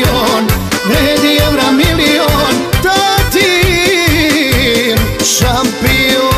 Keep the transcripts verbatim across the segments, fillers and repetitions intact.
šampion, vredi evra milion, tatin šampion.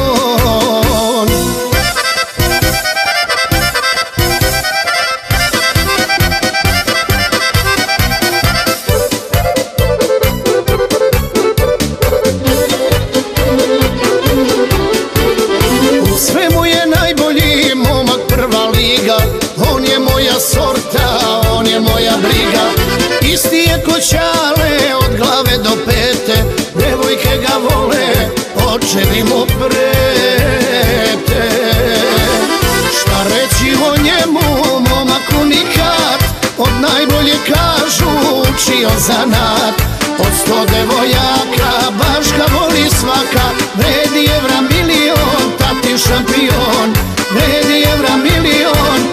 U svemu je najbolji momak, prva liga, on je moja sorta, on je moja briga. Isti je ko Ćale od glave do pete, devojke ga vole, očevi mu prete. Šta reći o njemu, momak unikat, od najbolje kažu učio zanat. Od sto devojaka baš ga voli svaka, vredi evra milion, tati šampion, vredi evra milion,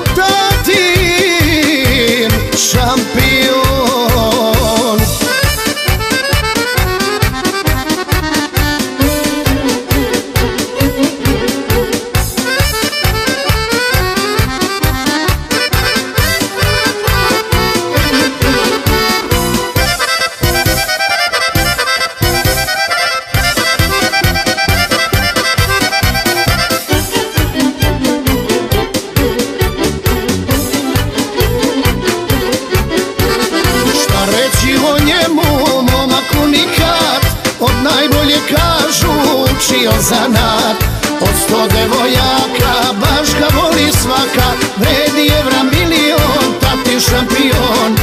tatin šampion. O njemu, momak unikat, od najbolje kažu učio zanat. Od sto devojaka baš ga voli svaka, vredi evra milion, tati šampion,